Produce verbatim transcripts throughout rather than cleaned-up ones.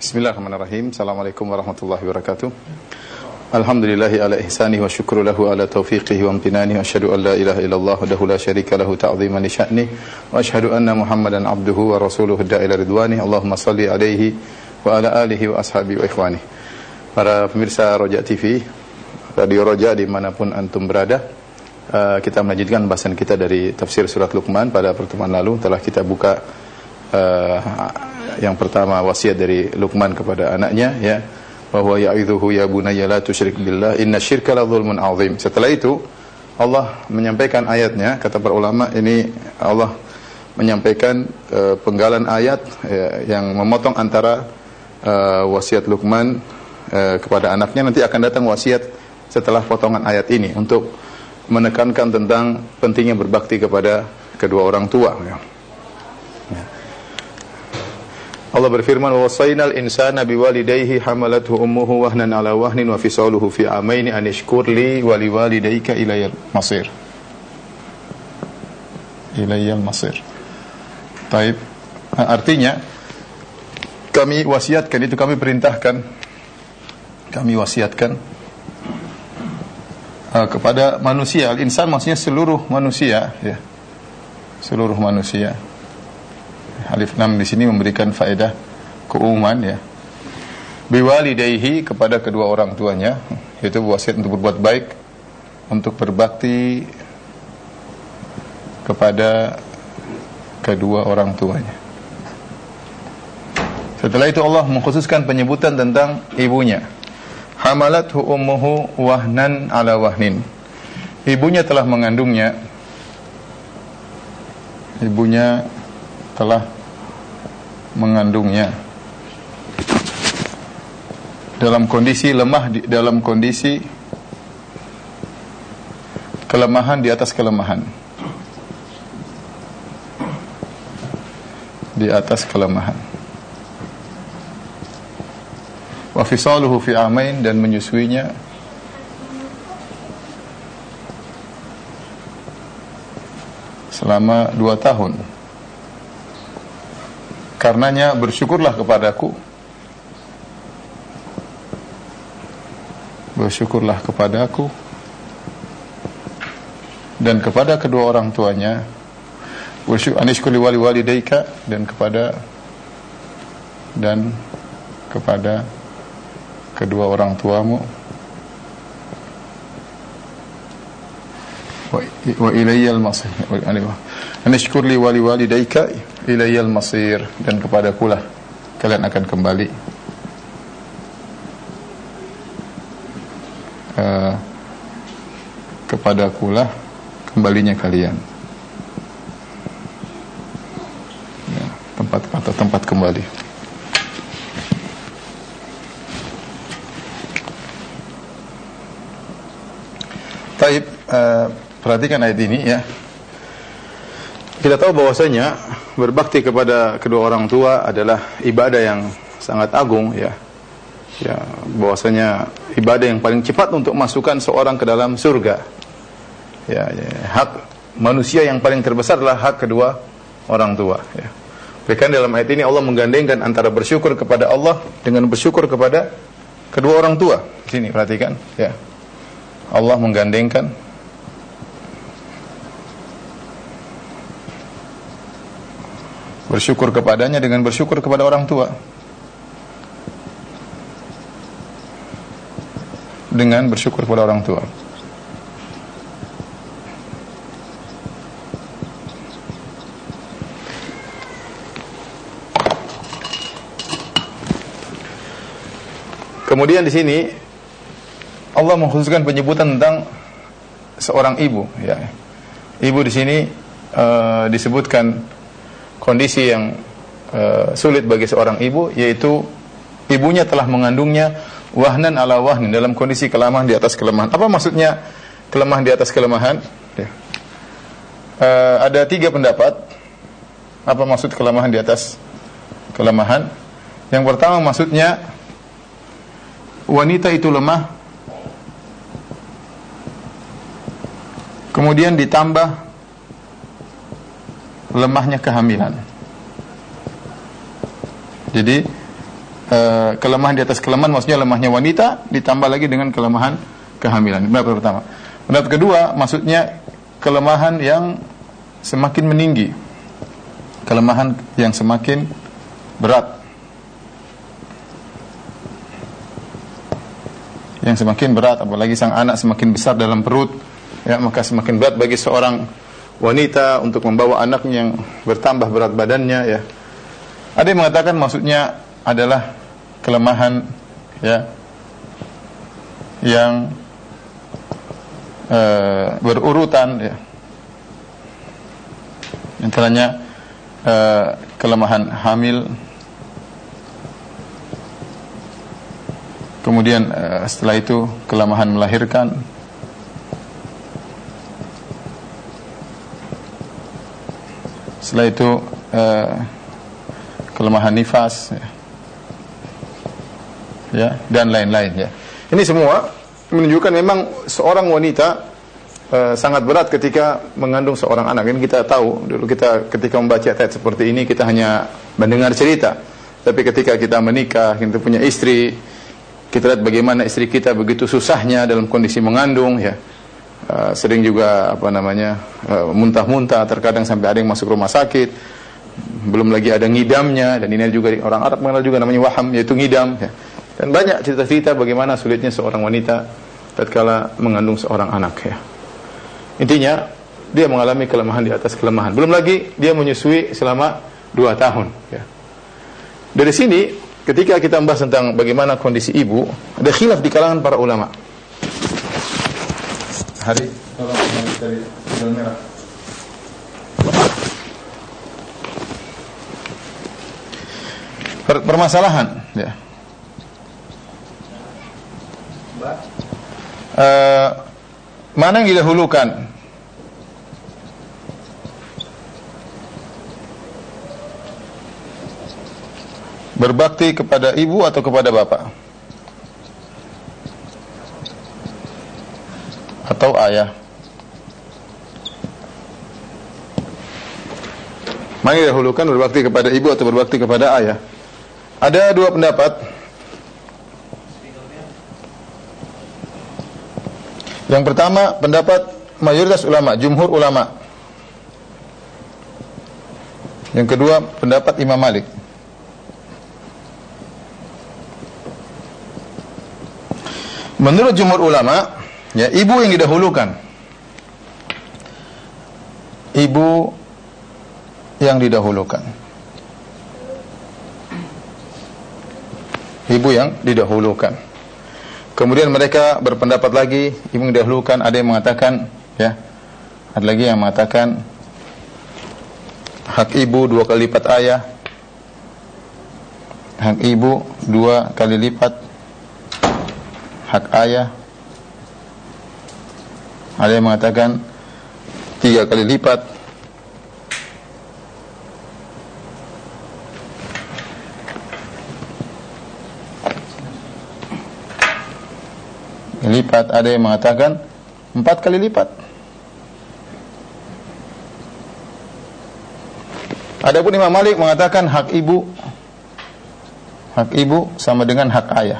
Bismillahirrahmanirrahim. Assalamualaikum warahmatullahi wabarakatuh. Alhamdulillahi ala ihsanihi wa syukru lahu ala taufiqihi wa amtinanihi wa asyhadu an la ilaha illallah wahdahu la syarika lahu ta'ziman li sya'ni wa asyhadu anna Muhammadan abduhu wa rasuluhu da'ila ridwani. Allahumma salli alaihi wa ala alihi wa ashabihi wa ikhwani. Para pemirsa Roja T V, Radio Roja dimanapun antum berada, uh, kita melanjutkan bahasan kita dari tafsir surat Luqman. Pada pertemuan lalu telah kita buka uh, yang pertama wasiat dari Luqman kepada anaknya, ya, bahwa ya'idzuhu ya bunayya la tusyrik billah inna syirka la dzulmun 'adzim. Setelah itu Allah menyampaikan ayatnya. Kata para ulama, ini Allah menyampaikan uh, penggalan ayat uh, yang memotong antara uh, wasiat Luqman uh, kepada anaknya. Nanti akan datang wasiat setelah potongan ayat ini untuk menekankan tentang pentingnya berbakti kepada kedua orang tua, ya. Allah berfirman, wa wasainal insana biwalidayhi hamalathu ummuhu wahnan ala wahnin wa fisaluhu fi amaini an ishkur li wa liwalidayka ilayal masir. Ilayal masir. Baik. Artinya kami wasiatkan, itu kami perintahkan, kami wasiatkan uh, kepada manusia. Al-insan maksudnya seluruh manusia, ya. Seluruh manusia. Alif lam di sini memberikan faedah keumuman, ya. Biwalidayhi, kepada kedua orang tuanya, yaitu wasiat untuk berbuat baik, untuk berbakti kepada kedua orang tuanya. Setelah itu Allah mengkhususkan penyebutan tentang ibunya. Hamalathu ummuhu wahnan ala wahnin. Ibunya telah mengandungnya. Ibunya telah mengandungnya dalam kondisi lemah, di, dalam kondisi kelemahan di atas kelemahan, di atas kelemahan. Wa fisaluhu fi amain, dan menyusuinya selama dua tahun. Karenanya bersyukurlah kepadaku, bersyukurlah kepadaku dan kepada kedua orang tuanya, bersyukur anishkuli wali walidayka, dan kepada dan kepada kedua orang tuamu, wa ilayyal masir, anishkurli wali walidayka ilayyal masir, dan kepadakulah kalian akan kembali. Uh, kepadakulah kembalinya kalian, ya, tempat atau tempat kembali. Taib, uh, perhatikan ayat ini, ya. Kita tahu bahwasanya berbakti kepada kedua orang tua adalah ibadah yang sangat agung, ya. Ya, bahwasanya ibadah yang paling cepat untuk masukkan seorang ke dalam surga. Ya, ya, hak manusia yang paling terbesar adalah hak kedua orang tua, ya. Bahkan dalam ayat ini Allah menggandengkan antara bersyukur kepada Allah dengan bersyukur kepada kedua orang tua. Di sini perhatikan, ya. Allah menggandengkan bersyukur kepadanya dengan bersyukur kepada orang tua, dengan bersyukur kepada orang tua. Kemudian di sini Allah mengkhususkan penyebutan tentang seorang ibu, ya. Ibu di sini uh, disebutkan kondisi yang uh, sulit bagi seorang ibu, yaitu ibunya telah mengandungnya wahnan ala wahnin, dalam kondisi kelemahan di atas kelemahan. Apa maksudnya kelemahan di atas kelemahan? Ya. Uh, ada tiga pendapat. Apa maksud kelemahan di atas kelemahan? Yang pertama, maksudnya wanita itu lemah, kemudian ditambah lemahnya kehamilan. Jadi uh, kelemahan di atas kelemahan, maksudnya lemahnya wanita ditambah lagi dengan kelemahan kehamilan. Pendapat pertama. Pendapat kedua, maksudnya kelemahan yang semakin meninggi, kelemahan yang semakin berat, yang semakin berat, apalagi sang anak semakin besar dalam perut, ya, maka semakin berat bagi seorang wanita untuk membawa anaknya yang bertambah berat badannya, ya. Ada yang mengatakan maksudnya adalah kelemahan, ya, yang uh, berurutan, ya. Antaranya uh, kelemahan hamil, kemudian uh, setelah itu kelemahan melahirkan, setelah itu uh, kelemahan nifas, ya, ya, dan lain-lain, ya. Ini semua menunjukkan memang seorang wanita uh, sangat berat ketika mengandung seorang anak. Ini kita tahu, dulu kita ketika membaca ayat seperti ini kita hanya mendengar cerita. Tapi ketika kita menikah, kita punya istri, kita lihat bagaimana istri kita begitu susahnya dalam kondisi mengandung, ya. Uh, sering juga apa namanya uh, muntah-muntah, terkadang sampai ada yang masuk rumah sakit. Belum lagi ada ngidamnya, dan ini juga orang Arab mengenal juga namanya waham, yaitu ngidam, ya. Dan banyak cerita-cerita bagaimana sulitnya seorang wanita tatkala mengandung seorang anak, ya. Intinya dia mengalami kelemahan di atas kelemahan. Belum lagi dia menyusui selama dua tahun, ya. Dari sini ketika kita membahas tentang bagaimana kondisi ibu, ada khilaf di kalangan para ulama. Hari tolong dari sendal merah. Per permasalahan, ya. Uh, mana yang didahulukan? Berbakti kepada ibu atau kepada bapak? Atau ayah? Mana yang didahulukan, berbakti kepada ibu atau berbakti kepada ayah? Ada dua pendapat. Yang pertama, pendapat mayoritas ulama, jumhur ulama. Yang kedua, pendapat Imam Malik. Menurut jumhur ulama, ya, ibu yang didahulukan. Ibu yang didahulukan. Ibu yang didahulukan. Kemudian mereka berpendapat lagi, ibu yang didahulukan. Ada yang mengatakan, ya, ada lagi yang mengatakan hak ibu dua kali lipat ayah. Hak ibu dua kali lipat hak ayah. Ada yang mengatakan tiga kali lipat. Lipat, ada yang mengatakan empat kali lipat. Adapun Imam Malik mengatakan hak ibu, hak ibu sama dengan hak ayah.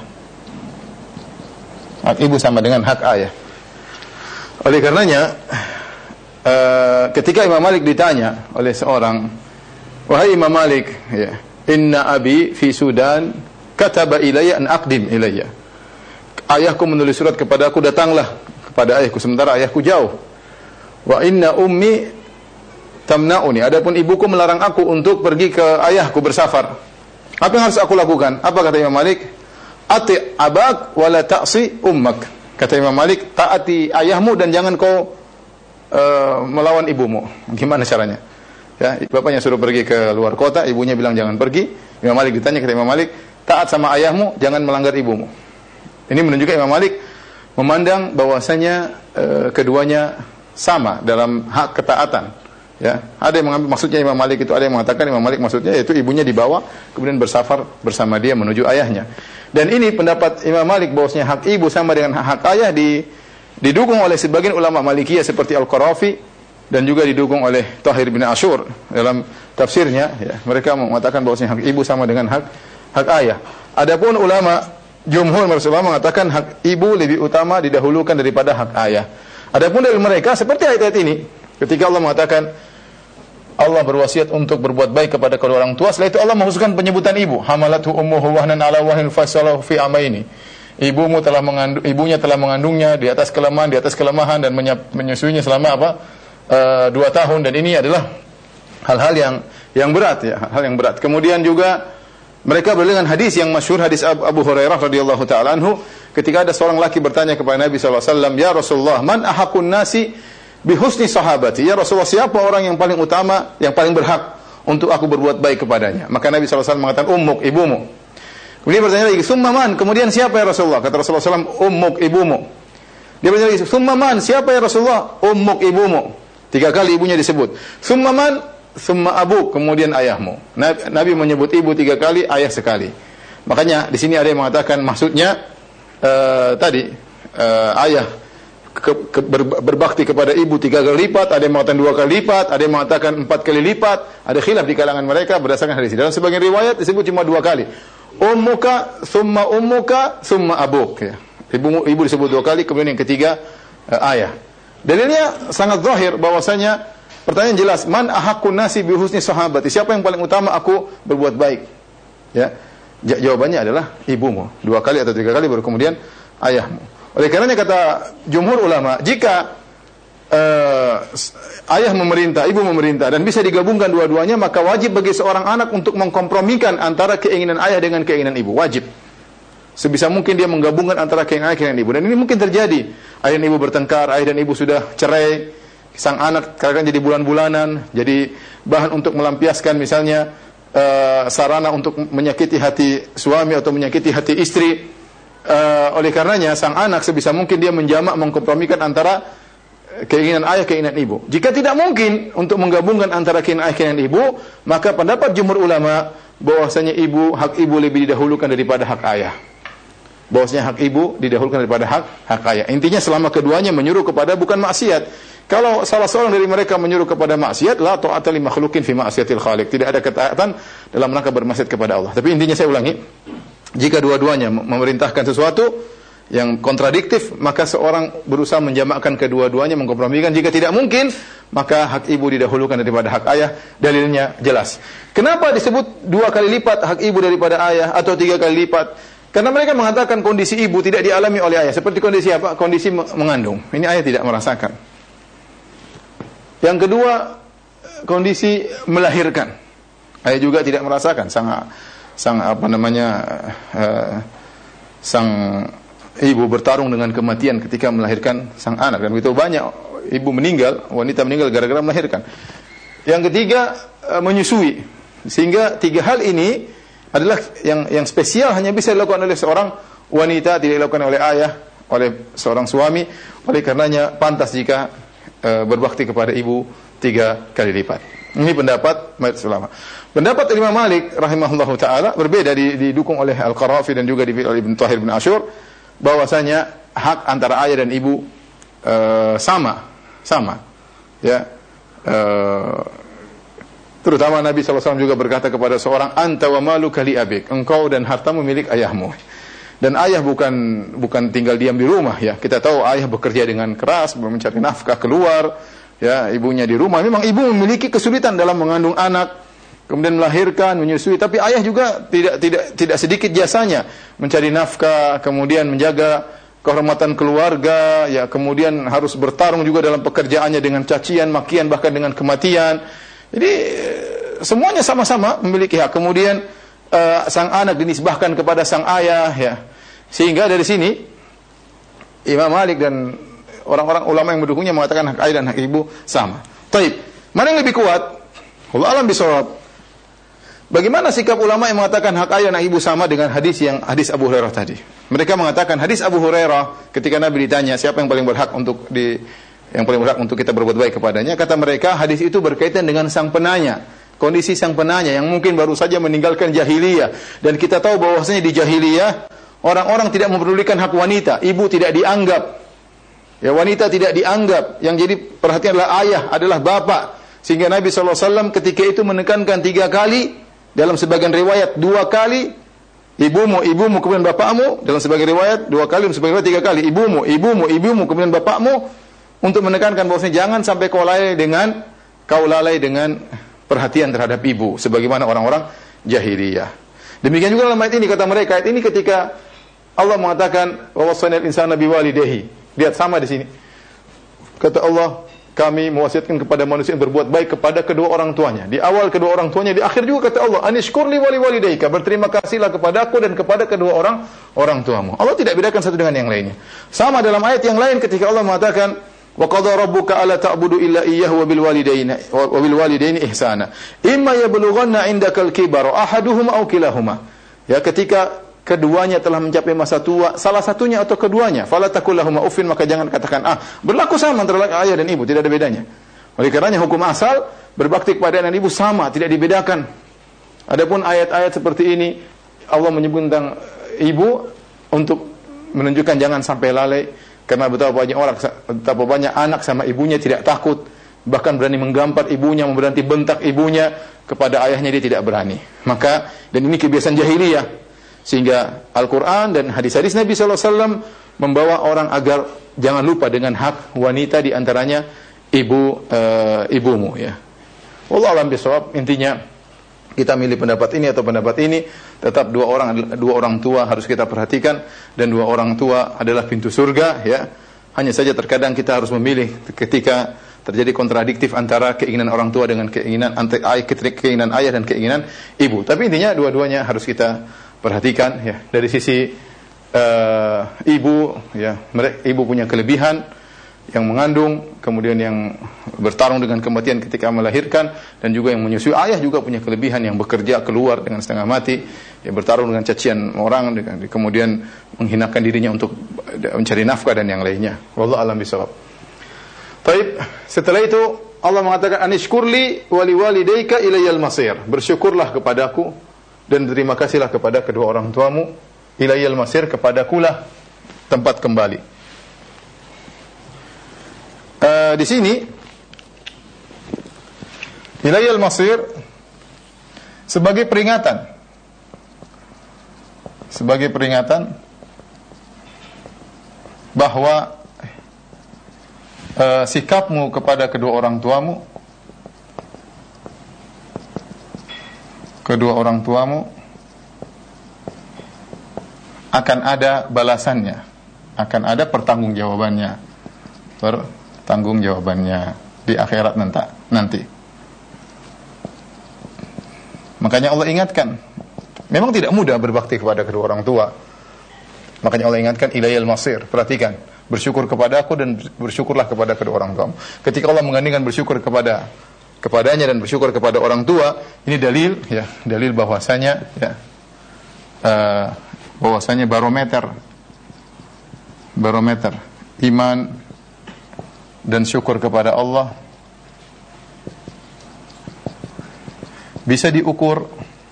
Hak ibu sama dengan hak ayah. Oleh karenanya, uh, ketika Imam Malik ditanya oleh seorang, wahai Imam Malik, ya, inna abi fi Sudan kataba ilayya an aqdim ilayya. Ayahku menulis surat kepadaku, datanglah kepada ayahku, sementara ayahku jauh. Wa inna ummi tamna'uni. Adapun ibuku melarang aku untuk pergi ke ayahku bersafar. Apa yang harus aku lakukan? Apa kata Imam Malik? Ati' abak wa la ta'si ummak. Kata Imam Malik, taati ayahmu dan jangan kau uh, melawan ibumu. Gimana caranya? Ya, bapaknya suruh pergi ke luar kota, ibunya bilang jangan pergi. Imam Malik ditanya, kata Imam Malik, taat sama ayahmu, jangan melanggar ibumu. Ini menunjukkan Imam Malik memandang bahwasanya e, keduanya sama dalam hak ketaatan. Ya, ada yang mengambil maksudnya Imam Malik itu, ada yang mengatakan Imam Malik maksudnya yaitu ibunya dibawa kemudian bersafar bersama dia menuju ayahnya. Dan ini pendapat Imam Malik bahwasanya hak ibu sama dengan hak, hak ayah di, didukung oleh sebagian ulama Malikiyah seperti Al-Qarafi dan juga didukung oleh Tahir bin Ashur dalam tafsirnya. Ya, mereka mengatakan bahwasanya hak ibu sama dengan hak hak ayah. Adapun ulama jumhur ulama mengatakan hak ibu lebih utama didahulukan daripada hak ayah. Adapun dari mereka seperti ayat-ayat ini, ketika Allah mengatakan Allah berwasiat untuk berbuat baik kepada kedua orang tua, setelah itu Allah mengkhususkan penyebutan ibu, hamalathu ummuhu wahnan ala wahnin fasalahu fi amaini. Ibumu telah mengandung, ibunya telah mengandungnya di atas kelemahan, di atas kelemahan dan menyusuinya selama apa? Uh, dua tahun, dan ini adalah hal-hal yang yang berat ya, hal yang berat. Kemudian juga mereka berdalil dengan hadis yang masyhur, hadis Abu Hurairah radhiyallahu taala anhu, ketika ada seorang laki bertanya kepada Nabi sallallahu alaihi wasallam, "Ya Rasulullah, man ahakun nasi bihusni sahabati?" Ya Rasulullah, siapa orang yang paling utama, yang paling berhak untuk aku berbuat baik kepadanya? Maka Nabi sallallahu alaihi wasallam mengatakan, "Ummuk, ibumu." Kemudian bertanya lagi, "Summa man?" Kemudian siapa ya Rasulullah? Kata Rasulullah sallallahu alaihi wasallam, "Ummuk, ibumu." Dia bertanya lagi, "Summa man?" Siapa ya Rasulullah? "Ummuk, ibumu." Tiga kali ibunya disebut. "Summa man?" "Summa abuk." Kemudian ayahmu. Nabi menyebut ibu tiga kali, ayah sekali. Makanya di sini ada yang mengatakan maksudnya uh, tadi uh, ayah Ke, ke, ber, berbakti kepada ibu tiga kali lipat, ada yang mengatakan dua kali lipat, ada yang mengatakan empat kali lipat, ada khilaf di kalangan mereka berdasarkan hadis. Dalam sebagian riwayat disebut cuma dua kali. Ummuka, summa ummuka, summa abuk. Ya. Ibu, ibu disebut dua kali, kemudian yang ketiga uh, ayah. Dalilnya sangat zahir bahwasanya pertanyaan jelas, man ahakun nasi bihusni sahabati? Siapa yang paling utama aku berbuat baik? Ya. Jawabannya adalah ibumu. Dua kali atau tiga kali baru kemudian ayahmu. Oleh karenanya kata jumhur ulama, jika uh, ayah memerintah, ibu memerintah, dan bisa digabungkan dua-duanya, maka wajib bagi seorang anak untuk mengkompromikan antara keinginan ayah dengan keinginan ibu. Wajib. Sebisa mungkin dia menggabungkan antara keinginan ayah dan keinginan ibu. Dan ini mungkin terjadi. Ayah dan ibu bertengkar, ayah dan ibu sudah cerai, sang anak kadang-kadang jadi bulan-bulanan, jadi bahan untuk melampiaskan misalnya uh, sarana untuk menyakiti hati suami atau menyakiti hati istri. Uh, oleh karenanya sang anak sebisa mungkin dia menjamak, mengkompromikan antara keinginan ayah, keinginan ibu. Jika tidak mungkin untuk menggabungkan antara keinginan ayah, keinginan ibu, maka pendapat jumhur ulama bahwasanya ibu, hak ibu lebih didahulukan daripada hak ayah. Bahwasanya hak ibu didahulukan daripada hak hak ayah. Intinya selama keduanya menyuruh kepada bukan maksiat. Kalau salah seorang dari mereka menyuruh kepada maksiat, la ta'ata li makhluqin fi ma'siyatil khaliq. Tidak ada ketaatan dalam rangka bermaksiat kepada Allah. Tapi intinya saya ulangi, jika dua-duanya memerintahkan sesuatu yang kontradiktif, maka seorang berusaha menjamakkan kedua-duanya, mengkompromikan. Jika tidak mungkin, maka hak ibu didahulukan daripada hak ayah. Dalilnya jelas. Kenapa disebut dua kali lipat hak ibu daripada ayah atau tiga kali lipat? Karena mereka mengatakan kondisi ibu tidak dialami oleh ayah. Seperti kondisi apa? Kondisi mengandung. Ini ayah tidak merasakan. Yang kedua, kondisi melahirkan. Ayah juga tidak merasakan. Sang sang apa namanya uh, sang ibu bertarung dengan kematian ketika melahirkan sang anak, dan begitu banyak ibu meninggal, wanita meninggal gara-gara melahirkan. Yang ketiga, uh, menyusui. Sehingga tiga hal ini adalah yang yang spesial, hanya bisa dilakukan oleh seorang wanita, tidak dilakukan oleh ayah, oleh seorang suami. Oleh karenanya pantas jika uh, berbakti kepada ibu tiga kali lipat. Ini pendapat mayoritas ulama. Pendapat Imam Malik rahimahullahu taala berbeda, didukung oleh Al-Qarafi dan juga oleh Ibn Tahir bin Ashur, bahwasanya hak antara ayah dan ibu uh, sama, sama. Ya. Uh, terutama Nabi sallallahu alaihi wasallam juga berkata kepada seorang, anta wa maluka li abik, engkau dan hartamu milik ayahmu. Dan ayah bukan bukan tinggal diam di rumah ya. Kita tahu ayah bekerja dengan keras mencari nafkah keluar, ya, ibunya di rumah. Memang ibu memiliki kesulitan dalam mengandung anak, kemudian melahirkan, menyusui, tapi ayah juga tidak tidak tidak sedikit jasanya mencari nafkah, kemudian menjaga kehormatan keluarga, ya, kemudian harus bertarung juga dalam pekerjaannya dengan cacian, makian, bahkan dengan kematian. Jadi semuanya sama-sama memiliki hak. Kemudian uh, sang anak dinisbahkan kepada sang ayah, ya. Sehingga dari sini Imam Malik dan orang-orang ulama yang mendukungnya mengatakan hak ayah dan hak ibu sama. Taib. Mana yang lebih kuat? Allah alam bisawab. Bagaimana sikap ulama yang mengatakan hak ayah dan ibu sama dengan hadis yang hadis Abu Hurairah tadi? Mereka mengatakan hadis Abu Hurairah ketika Nabi ditanya siapa yang paling berhak untuk di yang paling berhak untuk kita berbuat baik kepadanya, kata mereka hadis itu berkaitan dengan sang penanya, kondisi sang penanya yang mungkin baru saja meninggalkan jahiliyah, dan kita tahu bahwasanya di jahiliyah orang-orang tidak mempedulikan hak wanita, ibu tidak dianggap, ya, wanita tidak dianggap, yang jadi perhatian adalah ayah, adalah bapak, sehingga Nabi sallallahu alaihi wasallam ketika itu menekankan tiga kali, dalam sebagian riwayat dua kali, ibumu, ibumu, kemudian bapakmu, dalam sebagai riwayat dua kali, dalam sebagai riwayat tiga kali, ibumu, ibumu, ibumu, kemudian bapakmu, untuk menekankan bahwasanya jangan sampai kau lalai dengan kau lalai dengan perhatian terhadap ibu, sebagaimana orang-orang jahiliyah. Demikian juga dalam ayat ini, kata mereka, ayat ini ketika Allah mengatakan wa wassaynal insana biwalidayhi. Lihat sama di sini. Kata Allah, kami mewasiatkan kepada manusia yang berbuat baik kepada kedua orang tuanya. Di awal kedua orang tuanya, di akhir juga kata Allah, anishkurli wali walidayka, berterima kasihlah kepadaku dan kepada kedua orang orang tuamu. Allah tidak bedakan satu dengan yang lainnya. Sama dalam ayat yang lain ketika Allah mengatakan wa qadha rabbuka alla ta'budu illa iyyahu wa bil walidayni wa bil walidayni ihsana. Imma yablughanna 'indakal kibara ahaduhuma aw kilahuma. Ya, ketika keduanya telah mencapai masa tua, salah satunya atau keduanya, fala taqul lahum uffin, maka jangan katakan ah. Berlaku sama antara ayah dan ibu, tidak ada bedanya. Oleh karenanya hukum asal berbakti kepada ayah dan ibu sama, tidak dibedakan. Adapun ayat-ayat seperti ini Allah menyebut tentang ibu untuk menunjukkan jangan sampai lalai. Karena betapa banyak orang, betapa banyak anak sama ibunya tidak takut, bahkan berani menggampar ibunya, berani bentak ibunya, kepada ayahnya dia tidak berani. Maka, dan ini kebiasaan jahiliyah, sehingga Al-Quran dan hadis-hadis Nabi sallallahu alaihi wasallam membawa orang agar jangan lupa dengan hak wanita, di antaranya ibu e, ibumu. Ya. Wallahu a'lam bishawab. Intinya kita milih pendapat ini atau pendapat ini, tetap dua orang dua orang tua harus kita perhatikan, dan dua orang tua adalah pintu surga. Ya, hanya saja terkadang kita harus memilih ketika terjadi kontradiktif antara keinginan orang tua dengan keinginan keinginan ayah dan keinginan ibu. Tapi intinya dua-duanya harus kita perhatikan. Ya, dari sisi uh, ibu, ya, mereka, ibu punya kelebihan yang mengandung, kemudian yang bertarung dengan kematian ketika melahirkan, dan juga yang menyusui. Ayah juga punya kelebihan, yang bekerja keluar dengan setengah mati, yang bertarung dengan cacian orang, dengan, kemudian menghinakan dirinya untuk mencari nafkah dan yang lainnya. Wallahu a'lam bishawab. Baik, setelah itu Allah mengatakan anishkurli wali walidayka ilayal masir. Bersyukurlah kepadaku dan terima kasihlah kepada kedua orang tuamu. Ilayal masir, kepadakulah tempat kembali. Uh, di sini ilayal masir sebagai peringatan, sebagai peringatan bahwa uh, sikapmu kepada kedua orang tuamu, kedua orang tuamu akan ada balasannya, akan ada pertanggungjawabannya. Per tanggung jawabannya di akhirat nanti. Makanya Allah ingatkan, memang tidak mudah berbakti kepada kedua orang tua. Makanya Allah ingatkan ilayal masir. Perhatikan, bersyukur kepada aku dan bersyukurlah kepada kedua orang tua. Ketika Allah menggandingkan bersyukur kepada kepadanya dan bersyukur kepada orang tua, ini dalil, ya, dalil bahwasanya, ya, uh, bahwasanya barometer, barometer iman dan syukur kepada Allah bisa diukur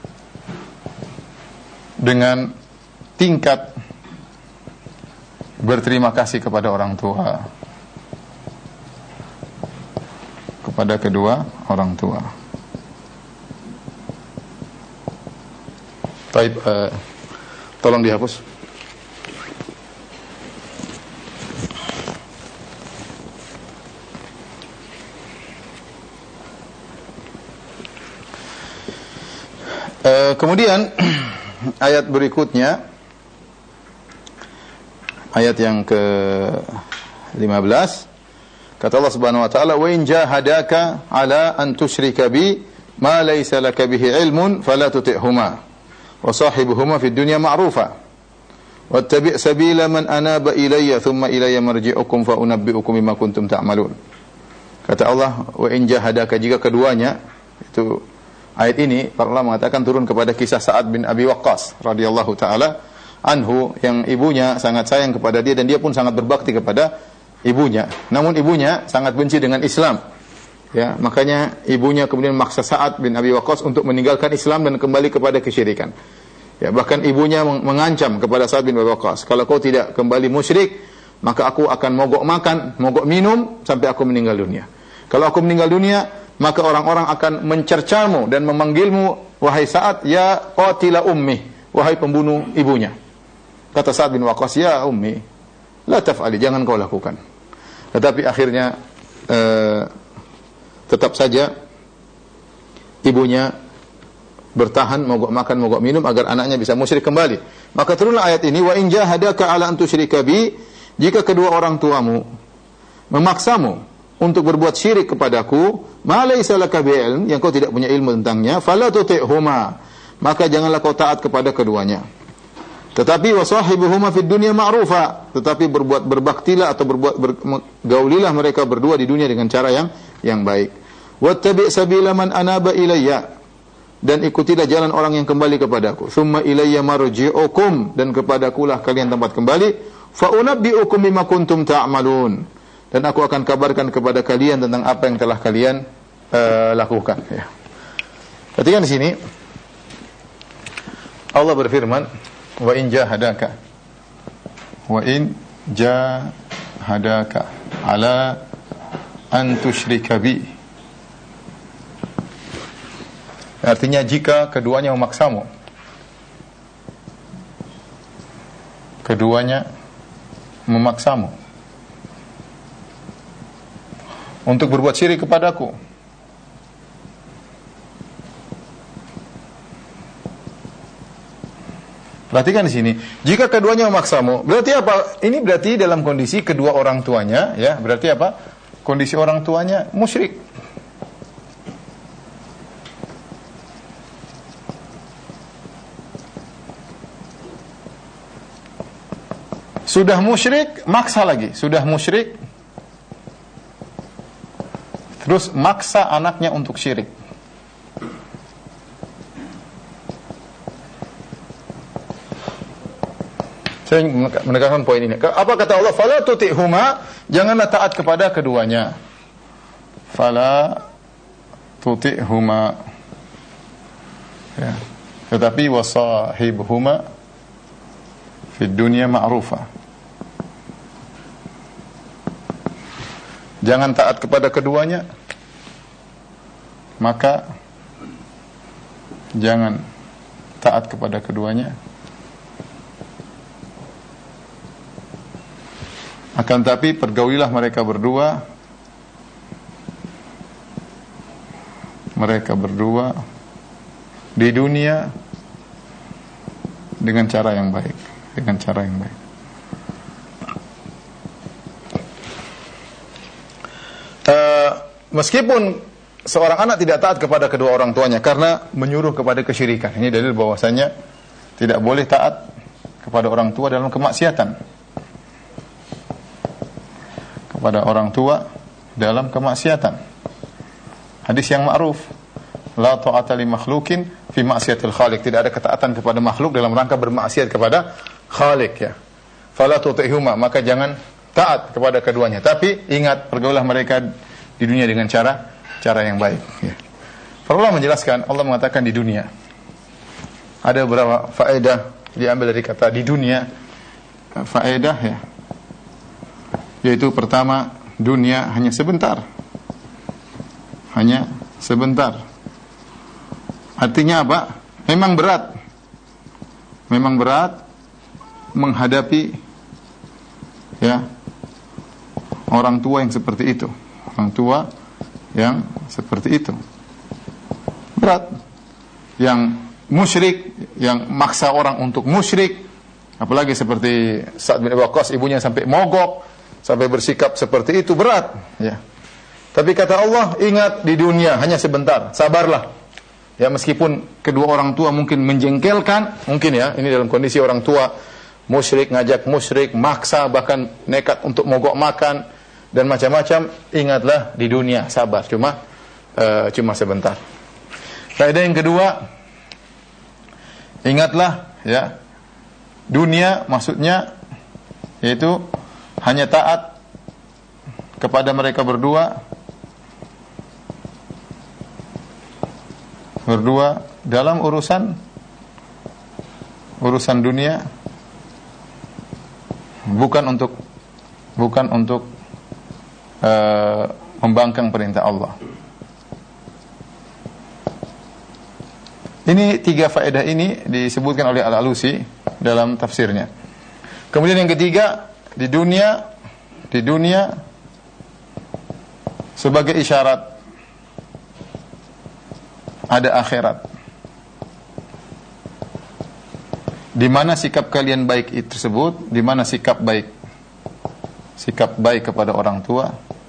dengan tingkat berterima kasih kepada orang tua, kepada kedua orang tua. Baik, uh, tolong dihapus. Uh, kemudian ayat berikutnya, ayat yang ke lima belas, kata Allah Subhanahu wa taala, "Wa in jahadaka 'ala an tusyrika bi ma laysa laka bihi 'ilmun fala tuti'huma wa sahibuhuma fid dunya ma'rufa wattabi' sabila man anaba ilayya thumma ilayya marji'ukum fa unabbi'ukum bima kuntum ta'malun." Kata Allah, "Wa in jahadaka," jika keduanya, itu ayat ini para ulama mengatakan turun kepada kisah Sa'ad bin Abi Waqqas radhiyallahu taala anhu, yang ibunya sangat sayang kepada dia dan dia pun sangat berbakti kepada ibunya. Namun ibunya sangat benci dengan Islam. Ya, makanya ibunya kemudian memaksa Sa'ad bin Abi Waqqas untuk meninggalkan Islam dan kembali kepada kesyirikan. Ya, bahkan ibunya mengancam kepada Sa'ad bin Abi Waqqas, "Kalau kau tidak kembali musyrik, maka aku akan mogok makan, mogok minum sampai aku meninggal dunia. Kalau aku meninggal dunia, maka orang-orang akan mencercamu dan memanggilmu, wahai Sa'ad, ya qatila ummi, wahai pembunuh ibunya. Kata Sa'ad bin Waqqas, ya ummi, la taf'ali, jangan kau lakukan. Tetapi akhirnya eh, tetap saja ibunya bertahan mogok makan mogok minum agar anaknya bisa musyrik kembali. Maka turunlah ayat ini, wa in jahadaka ala an tusyrika bi, jika kedua orang tuamu memaksamu untuk berbuat syirik kepadaku, ma laysa laka bi'ilm, yang kau tidak punya ilmu tentangnya, fala tuti'huma, maka janganlah kau taat kepada keduanya. Tetapi wasahibuhuma fid dunya ma'rufa, tetapi berbuat berbaktilah atau berbuat bergaulilah mereka berdua di dunia dengan cara yang yang baik. Wattabi' sabila man anaba ilayya, dan ikutilah jalan orang yang kembali kepadaku. Tsumma ilayya marji'ukum, dan kepadakulah kalian tempat kembali. Fa unabbi'ukum bima kuntum ta'malun, dan aku akan kabarkan kepada kalian tentang apa yang telah kalian uh, lakukan. Ya. Perhatikan di sini Allah berfirman, wa in jahadaka wa in jahadaka ala an tusyrika bi, artinya jika keduanya memaksamu, keduanya memaksamu untuk berbuat syirik kepadaku. Perhatikan di sini, jika keduanya memaksamu, berarti apa? Ini berarti dalam kondisi kedua orang tuanya, ya, berarti apa? Kondisi orang tuanya musyrik. Sudah musyrik, maksa lagi. Sudah musyrik, terus maksa anaknya untuk syirik. Saya menekankan poin ini. Apa kata Allah? Fala tuti'huma, janganlah taat kepada keduanya. Fala tuti'huma. Ya. Tetapi wasahibhuma fid dunya ma'rufa. Jangan taat kepada keduanya, maka jangan taat kepada keduanya. Akan tapi pergaulilah mereka berdua, mereka berdua di dunia dengan cara yang baik, dengan cara yang baik. Uh, meskipun seorang anak tidak taat kepada kedua orang tuanya karena menyuruh kepada kesyirikan, ini dalil bahwasanya tidak boleh taat kepada orang tua dalam kemaksiatan. Pada orang tua dalam kemaksiatan. Hadis yang ma'ruf, la ta'ata li makhlukin fi ma'siyatil khaliq, tidak ada ketaatan kepada makhluk dalam rangka bermaksiat kepada Khaliq, ya. Fala tuti'huma, maka jangan taat kepada keduanya, tapi ingat, pergaulah mereka di dunia dengan cara cara yang baik, ya. Para ulama menjelaskan, Allah mengatakan di dunia. Ada beberapa faedah diambil dari kata di dunia. Faedah, ya, yaitu pertama, dunia hanya sebentar. Hanya sebentar. Artinya apa? Memang berat. Memang berat menghadapi, ya, orang tua yang seperti itu. Orang tua yang seperti itu. Berat. Yang musyrik, yang maksa orang untuk musyrik, apalagi seperti Sa'ad bin Waqqas, ibunya sampai mogok, sampai bersikap seperti itu, berat, ya. Tapi kata Allah, ingat di dunia hanya sebentar, sabarlah. Ya, meskipun kedua orang tua mungkin menjengkelkan, mungkin, ya, ini dalam kondisi orang tua musyrik, ngajak musyrik, maksa, bahkan nekat untuk mogok makan dan macam-macam, ingatlah di dunia, sabar, cuma uh, cuma sebentar. Faedah yang kedua, ingatlah, ya, dunia maksudnya yaitu hanya taat kepada mereka berdua, berdua dalam urusan urusan dunia, bukan untuk bukan untuk uh, membangkang perintah Allah. Ini tiga faedah ini disebutkan oleh Al-Alusi dalam tafsirnya. Kemudian yang ketiga, di dunia di dunia sebagai isyarat ada akhirat, di mana sikap kalian baik itu tersebut, di mana sikap baik sikap baik kepada orang tua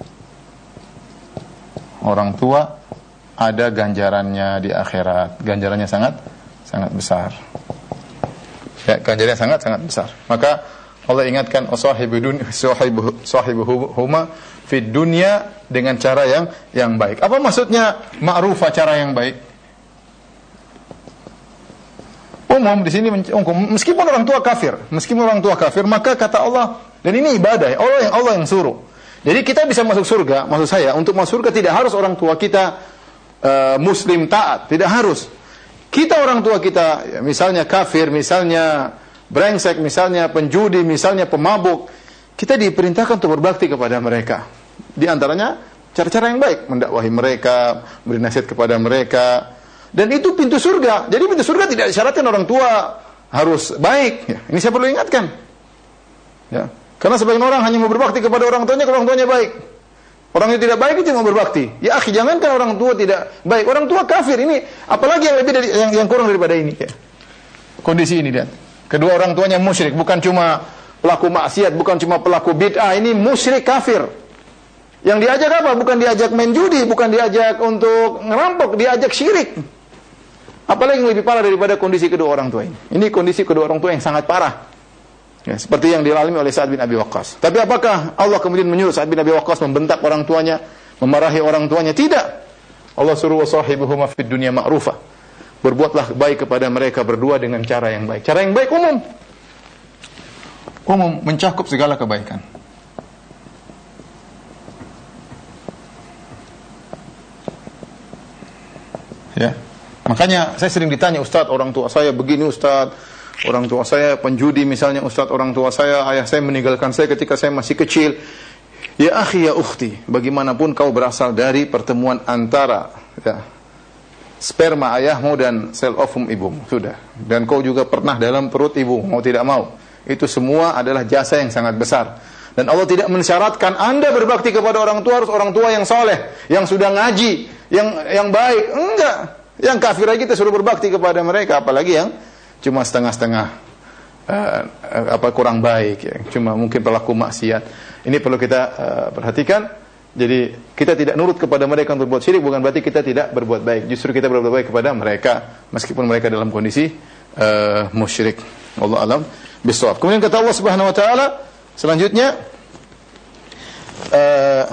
orang tua ada ganjarannya di akhirat, ganjarannya sangat sangat besar. Ya, ganjarannya sangat sangat besar. Maka Allah ingatkan sahibudun sahibu sahibuhuma fid dunya dengan cara yang yang baik. Apa maksudnya ma'rufa, cara yang baik? Umum di sini meskipun orang tua kafir, meskipun orang tua kafir, maka kata Allah, dan ini ibadah, Allah yang Allah yang suruh. Jadi kita bisa masuk surga, maksud saya, untuk masuk surga tidak harus orang tua kita uh, muslim taat, tidak harus. Kita orang tua kita, ya, misalnya kafir, misalnya brengsek, misalnya penjudi, misalnya pemabuk, kita diperintahkan untuk berbakti kepada mereka. Di antaranya cara-cara yang baik, mendakwahi mereka, beri nasihat kepada mereka. Dan itu pintu surga. Jadi pintu surga tidak disyaratkan orang tua harus baik. Ya, ini saya perlu ingatkan. Ya. Karena sebagian orang hanya mau berbakti kepada orang tuanya kalau orang tuanya baik. Orang yang tidak baik itu mau berbakti. Ya akhi, jangankan orang tua tidak baik, orang tua kafir ini, apalagi yang lebih dari yang, yang kurang daripada ini. Ya. Kondisi ini lihat. Kedua orang tuanya musyrik, bukan cuma pelaku maksiat, bukan cuma pelaku bid'ah, ini musyrik kafir. Yang diajak apa? Bukan diajak main judi, bukan diajak untuk ngerampok, diajak syirik. Apalagi yang lebih parah daripada kondisi kedua orang tua ini. Ini kondisi kedua orang tua yang sangat parah. Ya, seperti yang dialami oleh Sa'ad bin Abi Waqqas. Tapi apakah Allah kemudian menyuruh Sa'ad bin Abi Waqqas membentak orang tuanya, memarahi orang tuanya? Tidak. Allah suruh wasahibuhuma fid dunya ma'rufa. Berbuatlah baik kepada mereka berdua dengan cara yang baik. Cara yang baik umum. Umum, mencakup segala kebaikan. Ya. Makanya saya sering ditanya, Ustaz, orang tua saya begini, Ustaz, orang tua saya penjudi misalnya, Ustaz, orang tua saya, ayah saya meninggalkan saya ketika saya masih kecil. Ya akhi, ya ukhti, bagaimanapun kau berasal dari pertemuan antara ya, sperma ayahmu dan sel ovum ibumu, sudah. Dan kau juga pernah dalam perut ibu, mau tidak mau. Itu semua adalah jasa yang sangat besar. Dan Allah tidak mensyaratkan Anda berbakti kepada orang tua harus orang tua yang soleh, yang sudah ngaji, yang yang baik. Enggak. Yang kafir aja kita suruh berbakti kepada mereka, apalagi yang cuma setengah-setengah uh, apa kurang baik ya, cuma mungkin pelaku maksiat. Ini perlu kita uh, perhatikan. Jadi kita tidak nurut kepada mereka untuk berbuat syirik, bukan berarti kita tidak berbuat baik. Justru kita berbuat baik kepada mereka meskipun mereka dalam kondisi uh, musyrik. Wallahu alam bissawab. Kemudian kata Allah Subhanahu wa taala selanjutnya, uh,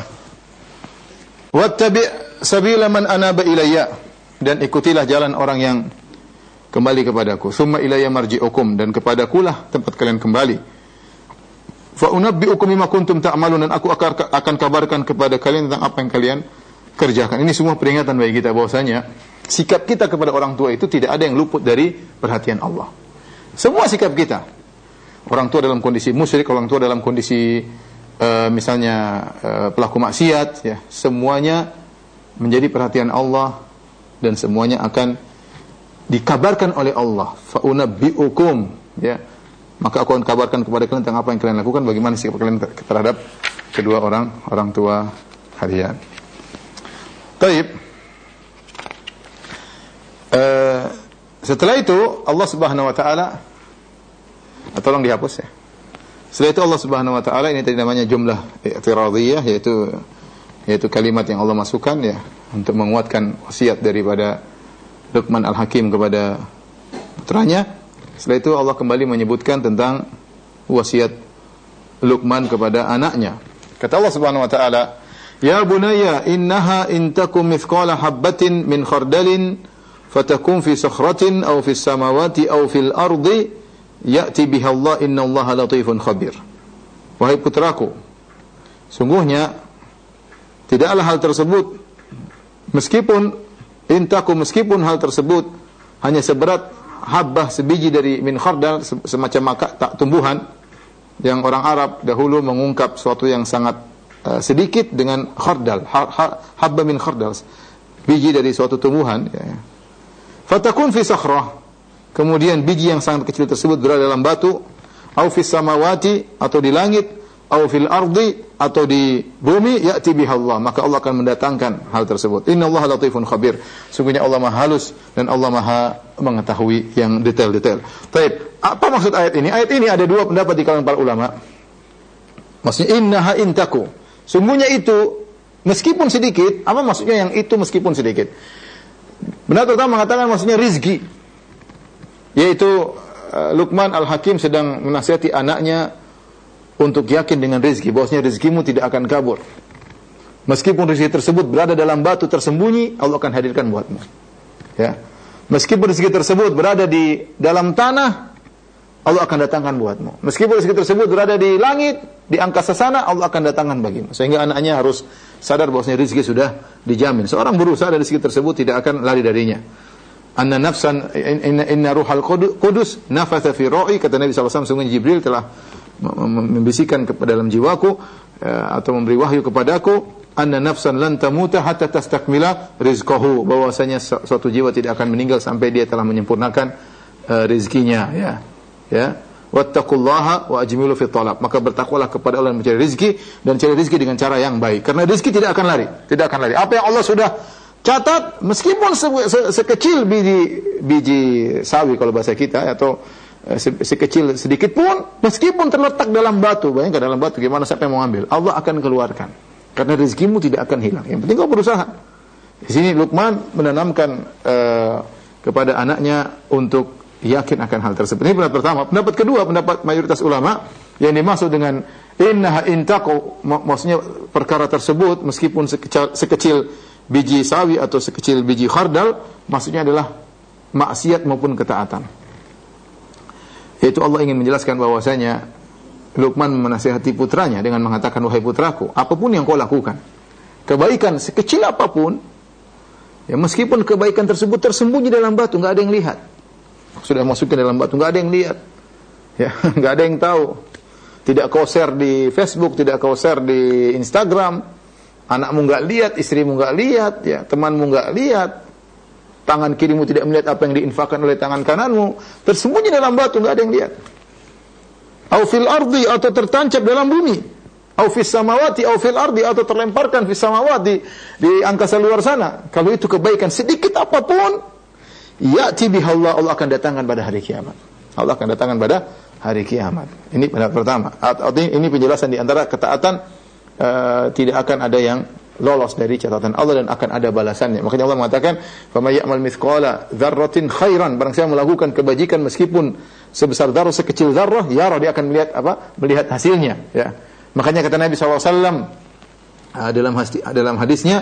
wattabi' sabila man anaba ilayya, dan ikutilah jalan orang yang kembali kepadaku. Summa ilayya marji'ukum, dan kepadakulah tempat kalian kembali. Fa unabbi'ukum bima kuntum ta'malun, dan aku akan kabarkan kepada kalian tentang apa yang kalian kerjakan. Ini semua peringatan bagi kita bahwasanya sikap kita kepada orang tua itu tidak ada yang luput dari perhatian Allah. Semua sikap kita. Orang tua dalam kondisi musyrik, orang tua dalam kondisi uh, misalnya uh, pelaku maksiat, ya, semuanya menjadi perhatian Allah. Dan semuanya akan dikabarkan oleh Allah. Fa unabbi'ukum, ya. Maka aku akan kabarkan kepada kalian tentang apa yang kalian lakukan, bagaimana sikap kalian terhadap kedua orang orang tua kalian. Baik. Uh, setelah itu Allah Subhanahu wa taala, tolong dihapus ya. Setelah itu Allah Subhanahu wa taala, ini tadi namanya jumlah i'tiradiyah, yaitu yaitu kalimat yang Allah masukkan ya untuk menguatkan wasiat daripada Luqman Al-Hakim kepada putranya. Setelah itu Allah kembali menyebutkan tentang wasiat Luqman kepada anaknya. Kata Allah Subhanahu wa taala, "Ya bunayya, innaha in takum mithqala habatin min khardalin fatakun fi sakhratin aw fis samawati aw fil ardi ya'ti biha Allah, innallaha latifun khabir." Wahai putraku, sungguhnya tidaklah hal tersebut meskipun intaku meskipun hal tersebut hanya seberat habbah, sebiji dari min khardal, semacam maka tak tumbuhan yang orang Arab dahulu mengungkap sesuatu yang sangat uh, sedikit dengan khardal, ha, ha, habba min khardal, biji dari suatu tumbuhan ya. Fatakun fi sakhrah. Kemudian biji yang sangat kecil tersebut berada dalam batu, au fis samawati, atau di langit, au fil ardi, atau di bumi, ya'ti biha Allah, maka Allah akan mendatangkan hal tersebut. Innallaha latifun khabir. Sungguhnya Allah Maha halus dan Allah Maha mengetahui yang detail-detail. Baik, apa maksud ayat ini? Ayat ini ada dua pendapat di kalangan para ulama. Maksudnya innaha intaku. Sungguhnya itu meskipun sedikit, apa maksudnya yang itu meskipun sedikit? Benar pertama mengatakan maksudnya rizki. Yaitu uh, Luqman Al-Hakim sedang menasihati anaknya untuk yakin dengan rezeki, bahwasanya rezekimu tidak akan kabur. Meskipun rezeki tersebut berada dalam batu tersembunyi, Allah akan hadirkan buatmu. Ya. Meskipun rezeki tersebut berada di dalam tanah, Allah akan datangkan buatmu. Meskipun rezeki tersebut berada di langit, di angkasa sana, Allah akan datangkan bagimu. Sehingga anaknya harus sadar bahwasanya rezeki sudah dijamin. Seorang berusaha dari rezeki tersebut tidak akan lari darinya. Anna nafsan inna, inna ruhal qudus nafatha fi ru'i, kata Nabi sallallahu alaihi wasallam, sungguh Jibril telah membisikkan ke dalam jiwaku atau memberi wahyu kepadaku, anna nafsan lan tamuta hatta tastakmila rizqahu, bahwasanya suatu jiwa tidak akan meninggal sampai dia telah menyempurnakan uh, rezekinya, ya. Ya. Wattaqullaha wa ajmilu fi talab, maka bertakwalah kepada Allah dan mencari rezeki, dan cari rezeki dengan cara yang baik, karena rezeki tidak akan lari, tidak akan lari. Apa yang Allah sudah catat, meskipun se se sekecil biji biji sawi kalau bahasa kita, atau se sekecil sedikit pun, meskipun terletak dalam batu, bayangkan dalam batu, gimana siapa yang mau ambil? Allah akan keluarkan, karena rezekimu tidak akan hilang. Yang penting kau berusaha. Di sini Luqman menanamkan uh, kepada anaknya untuk yakin akan hal tersebut. Ini pendapat pertama. Pendapat kedua, pendapat mayoritas ulama, yang dimaksud dengan innaha intaqu, maksudnya perkara tersebut meskipun sekecil, sekecil biji sawi atau sekecil biji khardal, maksudnya adalah maksiat maupun ketaatan. Yaitu Allah ingin menjelaskan bahwasanya Luqman menasihati putranya dengan mengatakan, wahai putraku, apapun yang kau lakukan, kebaikan sekecil apapun, ya meskipun kebaikan tersebut tersembunyi dalam batu, enggak ada yang lihat. Sudah masukin dalam batu, enggak ada yang lihat. Ya, enggak ada yang tahu. Tidak kau share di Facebook, tidak kau share di Instagram, anakmu enggak lihat, istrimu enggak lihat, ya, temanmu enggak lihat. Tangan kirimu tidak melihat apa yang diinfakkan oleh tangan kananmu, tersembunyi dalam batu, enggak ada yang lihat. Au fil ardi, atau tertancap dalam bumi. Au fis samawati, au fil ardi, atau terlemparkan fis samawati, di angkasa luar sana. Kalau itu kebaikan sedikit apapun, ya'ti bihallah, Allah akan datangkan pada hari kiamat. Allah akan datangkan pada hari kiamat. Ini pendapat pertama. Ini penjelasan di antara ketaatan, uh, tidak akan ada yang lolos dari catatan Allah dan akan ada balasannya. Makanya Allah mengatakan, "Faman ya'mal mithqala dzarratin khairan", barang siapa melakukan kebajikan meskipun sebesar dzarrah, sekecil dzarrah, ya dia akan melihat apa? Melihat hasilnya, ya. Makanya kata Nabi sallallahu alaihi wasallam dalam hadis, dalam hadisnya,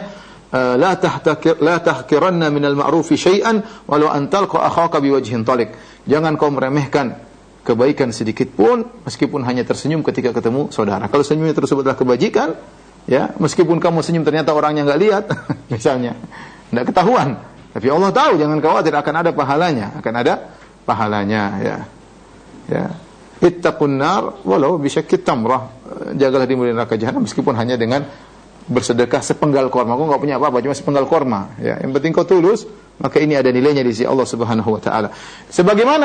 la tahtakir la tahkiranna minal ma'rufi syai'an walau an talqa akhaka biwajhin taliq. Jangan kau meremehkan kebaikan sedikit pun meskipun hanya tersenyum ketika ketemu saudara. Kalau senyumnya tersebut adalah kebajikan, ya, meskipun kamu senyum ternyata orangnya enggak lihat, misalnya, enggak ketahuan, tapi Allah tahu, jangan khawatir, akan ada pahalanya, akan ada pahalanya, ya. Ya. Ittaqun nar walau bisyaqqit tamrah. Jagalah dirimu dari neraka jahanam meskipun hanya dengan bersedekah sepenggal korma. Kau enggak punya apa-apa, cuma sepenggal korma, ya. Yang penting kau tulus, maka ini ada nilainya di sisi Allah Subhanahu wa taala. Sebagaimana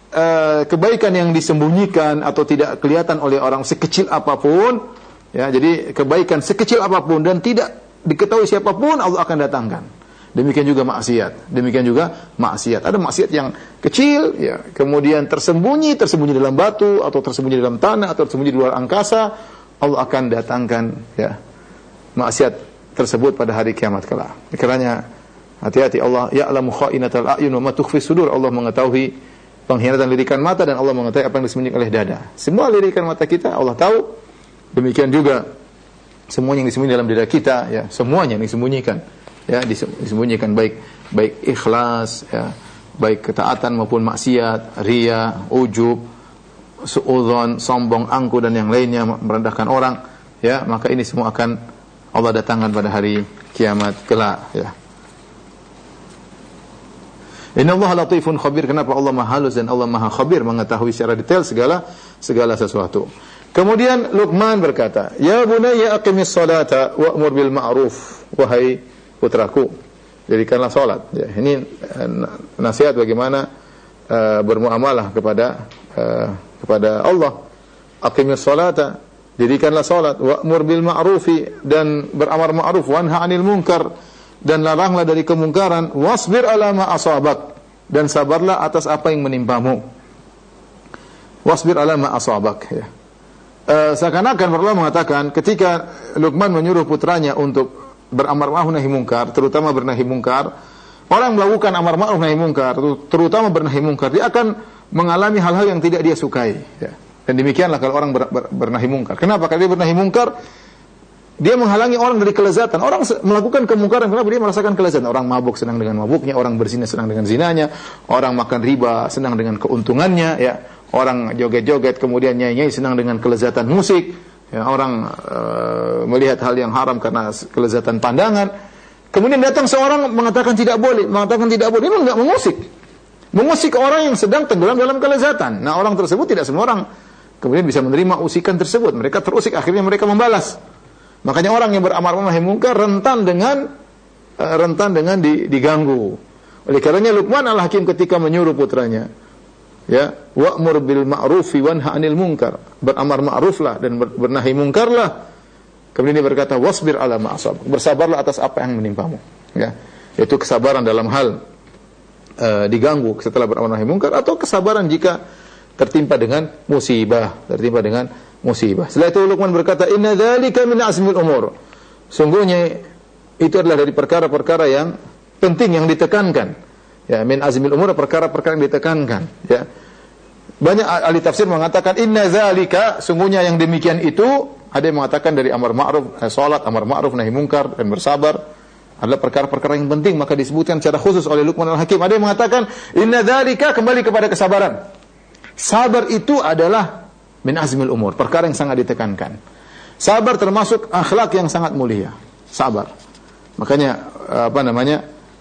uh, kebaikan yang disembunyikan atau tidak kelihatan oleh orang sekecil apapun, ya, jadi kebaikan sekecil apapun dan tidak diketahui siapapun, Allah akan datangkan. Demikian juga maksiat. Demikian juga maksiat. Ada maksiat yang kecil, ya, kemudian tersembunyi, tersembunyi dalam batu, atau tersembunyi dalam tanah, atau tersembunyi di luar angkasa. Allah akan datangkan, ya, maksiat tersebut pada hari kiamat kelak. Karena hati-hati, Allah ya'lamu kha'inatal a'yun wa ma tukhfi sudur. Allah mengetahui pengkhianatan lirikan mata, dan Allah mengetahui apa yang disembunyikan oleh dada. Semua lirikan mata kita Allah tahu. Demikian juga semuanya yang disembunyikan dalam dada kita, ya, semuanya yang disembunyikan, ya, disembunyikan, baik baik ikhlas, ya, baik ketaatan maupun maksiat, riya, ujub, suudzon, sombong, angku dan yang lainnya, merendahkan orang, ya, maka ini semua akan Allah datangkan pada hari kiamat kelak, ya. Innallaha latifun khabir. Kenapa Allah Maha halus dan Allah Maha khabir, mengetahui secara detail segala segala sesuatu. Kemudian Luqman berkata, "Ya bunayya aqimis salata wa'mur bil ma'ruf." Wahai putraku, Jadikanlah salat. Ya, ini nasihat bagaimana uh, bermuamalah kepada uh, kepada Allah. Aqimis salata, jadikanlah salat, wa'mur bil ma'rufi, dan beramar ma'ruf, wanha 'anil munkar, dan laranglah dari kemungkaran, wasbir ala ma asabak, dan sabarlah atas apa yang menimpamu. Wasbir ala ma asabak, ya. Uh, seakan-akan Allah mengatakan ketika Luqman menyuruh putranya untuk beramar ma'ruf nahi munkar, terutama bernahi munkar, orang melakukan amar ma'ruf nahi munkar, terutama bernahi munkar, dia akan mengalami hal-hal yang tidak dia sukai, ya. Dan demikianlah kalau orang ber, ber, bernahi munkar. Kenapa? Karena dia bernahi munkar, dia menghalangi orang dari kelezatan. Orang melakukan kemungkaran kenapa? Dia merasakan kelezatan. Orang mabuk senang dengan mabuknya, orang berzina senang dengan zinanya, orang makan riba senang dengan keuntungannya, ya. Orang joget-joget kemudian nyanyi senang dengan kelezatan musik, ya. Orang uh, melihat hal yang haram karena kelezatan pandangan. Kemudian datang seorang mengatakan tidak boleh, mengatakan tidak boleh, memang enggak mengusik. Mengusik orang yang sedang tenggelam dalam kelezatan. Nah, orang tersebut tidak semua orang kemudian bisa menerima usikan tersebut. Mereka terusik, akhirnya mereka membalas. Makanya orang yang beramar ma'ruf nahi munkar rentan dengan uh, rentan dengan di, diganggu. Oleh karenanya Luqman Al-Hakim ketika menyuruh putranya, ya, wa'mur bil ma'rufi wanha 'anil munkar, beramar ma'ruflah dan ber, bernahi munkarlah. Kemudian dia berkata, wasbir ala ma asab, bersabarlah atas apa yang menimpamu, ya. Yaitu kesabaran dalam hal uh, diganggu setelah beramar nahi munkar, atau kesabaran jika tertimpa dengan musibah, tertimpa dengan musibah. Setelah itu Luqman berkata, inna dzalika min azmil umur. Sungguhnya itu adalah dari perkara-perkara yang penting, yang ditekankan. Ya, min azmil umur, perkara-perkara yang ditekankan, ya. Banyak ahli tafsir mengatakan inna dzalika, sungguhnya yang demikian itu, ada yang mengatakan dari amar ma'ruf, eh, salat, amar ma'ruf nahi munkar, dan bersabar adalah perkara-perkara yang penting, maka disebutkan secara khusus oleh Luqman Al-Hakim. Ada yang mengatakan inna dzalika, kembali kepada kesabaran. Sabar itu adalah min azmil umur, perkara yang sangat ditekankan. Sabar termasuk akhlak yang sangat mulia. Sabar. Makanya apa namanya?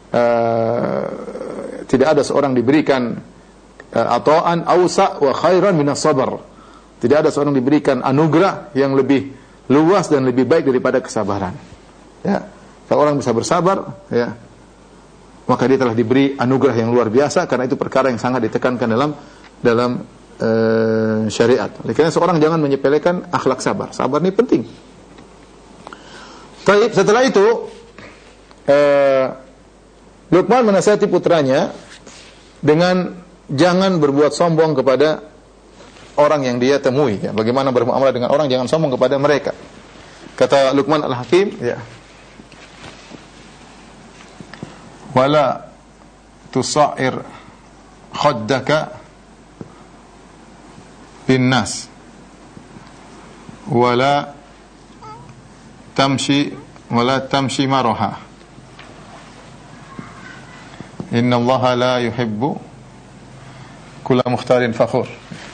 Uh, tidak ada seorang diberikan uh, ata'an awsa' wa khairan minas sabar. Tidak ada seorang diberikan anugerah yang lebih luas dan lebih baik daripada kesabaran. Ya. Kalau orang bisa bersabar, ya, maka dia telah diberi anugerah yang luar biasa, karena itu perkara yang sangat ditekankan dalam dalam uh, syariat. Oleh karena seorang jangan menyepelekan akhlak sabar. Sabar ini penting. Baik, setelah itu uh, Luqman menasihati putranya dengan jangan berbuat sombong kepada orang yang dia temui, ya. Bagaimana bermuamalah dengan orang, jangan sombong kepada mereka. Kata Luqman Al-Hakim, ya, wala tusa'ir khaddaka binnas wala tamshi wala tamshi maraha, inna allaha la yuhibbu kulla mukhtalin fakhur.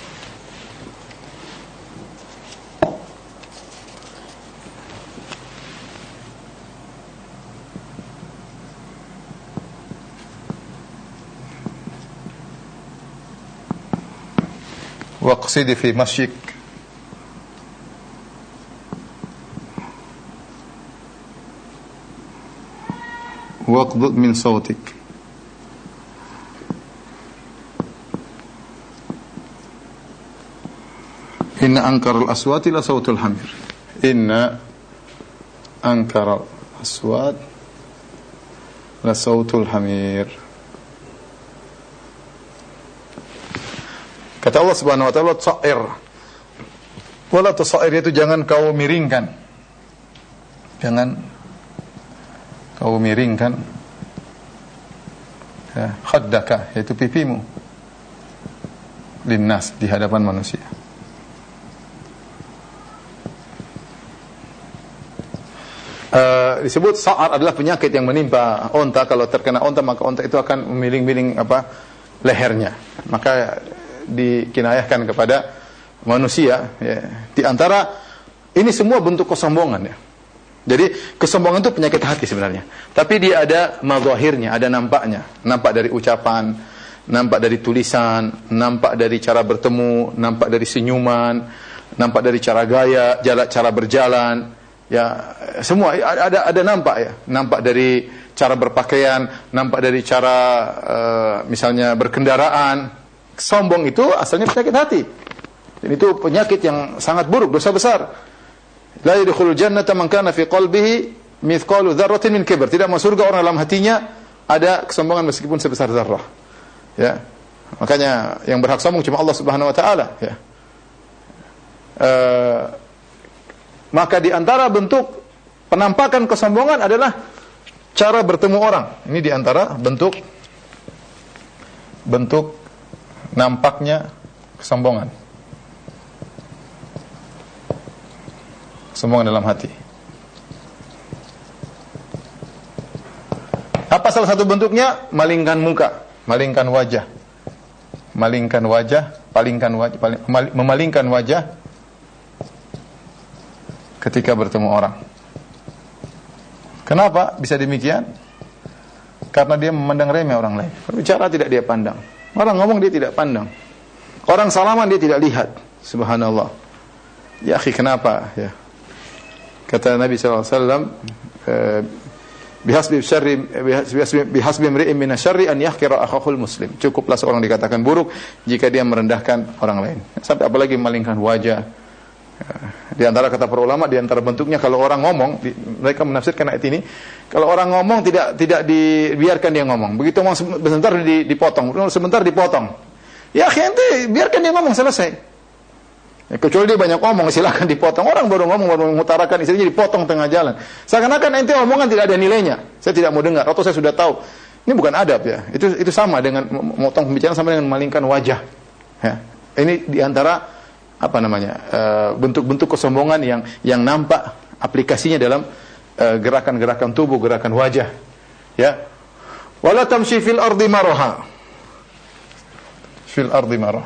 waqsid fi masyik waqdud min sautik inna ankaral aswati la sautul hamir, inna ankaral aswat la sautul hamir. Kata Allah Subhanahu wa taala, "Sa'ir." Wala tusair, itu jangan kau miringkan. Jangan kau miringkan, ya, khaddaka, yaitu pipimu, linnas, di hadapan manusia. Uh, disebut sa'ar adalah penyakit yang menimpa onta. Kalau terkena onta, maka onta itu akan memiring-miring apa lehernya. Maka dikinayahkan kepada manusia, ya. Di antara ini semua bentuk kesombongan, ya. Jadi kesombongan itu penyakit hati sebenarnya. Tapi dia ada mazahirnya, ada nampaknya. Nampak dari ucapan, nampak dari tulisan, nampak dari cara bertemu, nampak dari senyuman, nampak dari cara gaya, cara berjalan. ya semua ada ada nampak ya, nampak dari cara berpakaian, nampak dari cara uh, misalnya berkendaraan. Sombong itu asalnya penyakit hati. Dan itu penyakit yang sangat buruk, dosa besar. La yadkhulul jannata man kana fi qalbihi mithqalu dzarratin min kibr. Tidak masuk surga orang dalam hatinya ada kesombongan meskipun sebesar zarrah. Ya. Makanya yang berhak sombong cuma Allah Subhanahu wa taala, ya. Uh, maka di antara bentuk penampakan kesombongan adalah cara bertemu orang. Ini di antara bentuk bentuk nampaknya kesombongan. Kesombongan dalam hati. Apa salah satu bentuknya? Malingkan muka, malingkan wajah. Malingkan wajah, palingkan wajah, paling, memalingkan wajah ketika bertemu orang. Kenapa bisa demikian? Karena dia memandang remeh orang lain. Berbicara tidak dia pandang. Orang ngomong dia tidak pandang. Orang salaman dia tidak lihat. Subhanallah. Ya akhi, kenapa? Ya. Kata Nabi sallallahu alaihi wasallam, bihasbi syarri bihasbi imri'in min asy-syarri an yahqira akhahul muslim. Cukuplah seorang dikatakan buruk jika dia merendahkan orang lain. Sampai apalagi memalingkan wajah. Di antara kata para ulama, di antara bentuknya kalau orang ngomong, di, mereka menafsirkan ayat ini, kalau orang ngomong tidak tidak dibiarkan dia ngomong. Begitu ngomong sebentar dipotong, sebentar dipotong. Ya ente biarkan dia ngomong selesai. Ya, kecuali dia banyak ngomong silakan dipotong. Orang baru ngomong baru mengutarakan istrinya dipotong tengah jalan. Seakan-akan ente omongan tidak ada nilainya. Saya tidak mau dengar atau saya sudah tahu. Ini bukan adab ya. Itu itu sama dengan memotong pembicaraan sama dengan memalingkan wajah. Ya. Ini di antara apa namanya bentuk-bentuk uh, kesombongan yang yang nampak aplikasinya dalam uh, gerakan-gerakan tubuh, gerakan wajah, ya. Wala tamshi fil ardi maraha, fil ardi maraha.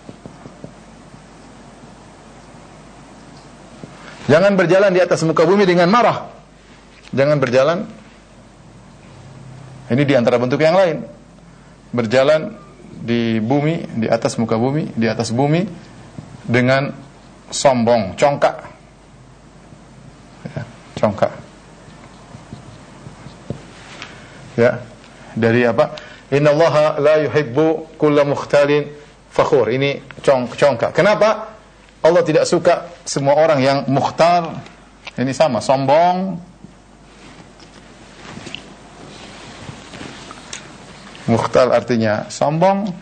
Jangan berjalan di atas muka bumi dengan marah. Jangan berjalan. Ini di antara bentuk yang lain. Berjalan di bumi, di atas muka bumi, di atas bumi dengan sombong, congkak, ya, congkak, ya, dari apa? Innallaha la yuhibbu kulla mukhtalin fakhur. Ini cong, congkak. Kenapa? Allah tidak suka semua orang yang mukhtal. Ini sama, sombong. Mukhtal artinya sombong.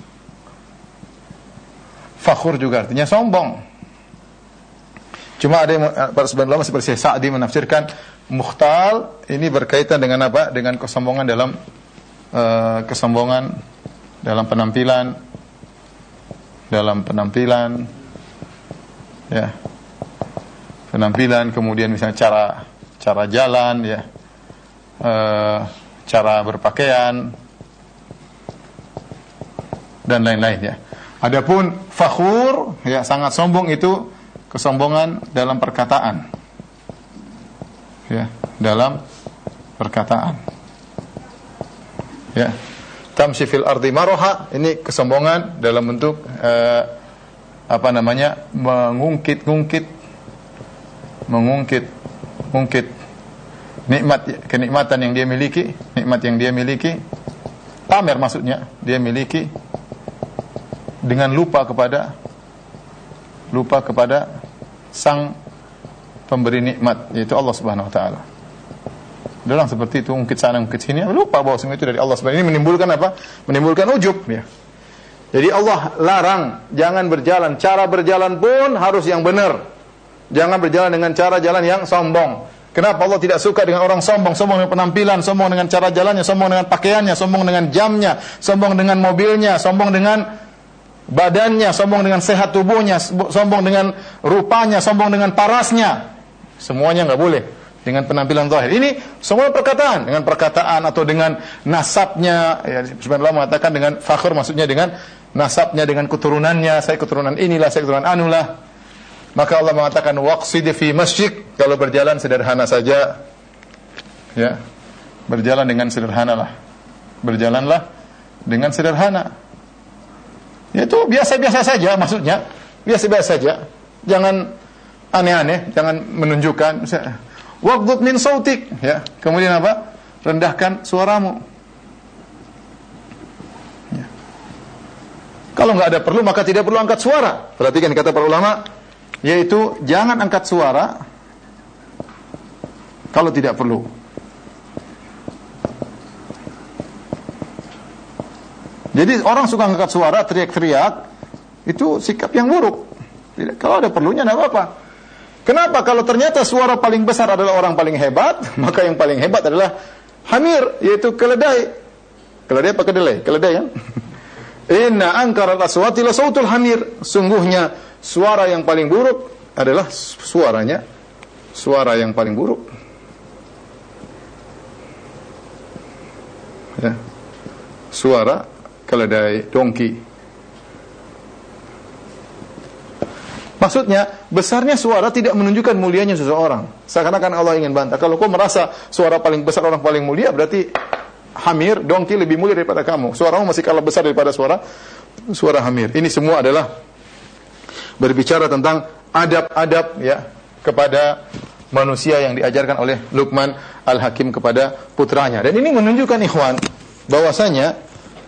Fakhur juga artinya sombong. Cuma ada yang para sebagian ulama seperti Sa'di menafsirkan mukhtal ini berkaitan dengan apa? Dengan kesombongan dalam uh, kesombongan dalam penampilan, dalam penampilan, ya, penampilan, kemudian misalnya cara cara jalan, ya, uh, cara berpakaian dan lain-lain, ya. Adapun fakhur, ya, sangat sombong itu kesombongan dalam perkataan, ya, dalam perkataan, ya. Tamshi fil ardi maraha, ini kesombongan dalam bentuk eh, apa namanya mengungkit-ungkit, mengungkit, ungkit nikmat, kenikmatan yang dia miliki, nikmat yang dia miliki, pamer maksudnya dia miliki, dengan lupa kepada lupa kepada sang pemberi nikmat, yaitu Allah Subhanahu wa taala. Dalam seperti itu, ungkit sana ungkit sini, lupa bahwa semua itu dari Allah Subhanahu wa taala. Ini menimbulkan apa? Menimbulkan ujub, ya. Jadi Allah larang jangan berjalan, cara berjalan pun harus yang benar. Jangan berjalan dengan cara jalan yang sombong. Kenapa Allah tidak suka dengan orang sombong? Sombong dengan penampilan, sombong dengan cara jalannya, sombong dengan pakaiannya, sombong dengan jamnya, sombong dengan mobilnya, sombong dengan badannya, sombong dengan sehat tubuhnya, sombong dengan rupanya, sombong dengan parasnya. Semuanya nggak boleh dengan penampilan zahir. Ini semua perkataan, dengan perkataan atau dengan nasabnya, ya, sebenarnya Allah mengatakan dengan fakhur maksudnya dengan nasabnya, dengan keturunannya, saya keturunan inilah, saya keturunan anulah. Maka Allah mengatakan waqsid fi masjid, kalau berjalan sederhana saja, ya, berjalan dengan sederhana lah, berjalanlah dengan sederhana. Itu biasa-biasa saja maksudnya, biasa-biasa saja. Jangan aneh-aneh, jangan menunjukkan. Waghdud min sautik, ya. Kemudian apa? Rendahkan suaramu. Ya. Kalau nggak ada perlu maka tidak perlu angkat suara. Perhatikan kata para ulama, yaitu jangan angkat suara kalau tidak perlu. Jadi orang suka angkat suara, teriak-teriak, itu sikap yang buruk. Tidak, kalau ada perlunya tidak apa-apa. Kenapa? Kalau ternyata suara paling besar adalah orang paling hebat, maka yang paling hebat adalah hamir, yaitu keledai. Keledai apa kedelai? Keledai kan? Inna ankaral aswati la sautul hamir. Sungguhnya suara yang paling buruk adalah suaranya suara yang paling buruk. Ya. Suara keledai, dongki. Maksudnya, besarnya suara tidak menunjukkan mulianya seseorang. Seakan-akan Allah ingin bantah. Kalau kau merasa suara paling besar orang paling mulia, berarti hamir, dongki lebih mulia daripada kamu. Suaramu masih kalah besar daripada suara suara hamir. Ini semua adalah berbicara tentang adab-adab ya kepada manusia yang diajarkan oleh Luqman Al-Hakim kepada putranya. Dan ini menunjukkan ikhwan bahwasanya